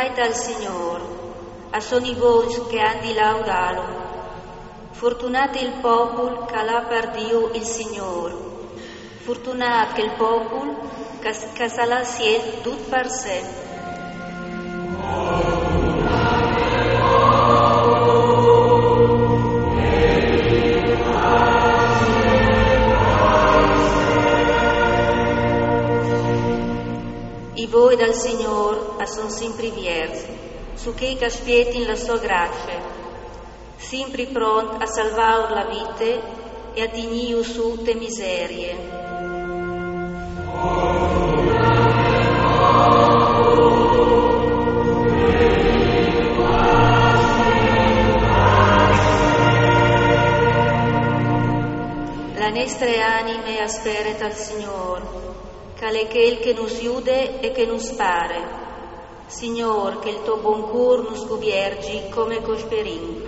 Cantaita al Signor, a soni bons che han di laudalo. Fortunat il popul che l'ha per Dio il Signor. Fortunat che il popul che se l'ha siet tut per sempre. I voi dal Signor a son sempre vierzi, su che aspietin la sua grazia, sempre pronti a salvare la vita e a dignire su te miserie. La nostre anime aspereta al Signor, che è quel che nos aiuta e che nos pare. Signor, che il tuo buon cuore nos gubiergi come cosperin.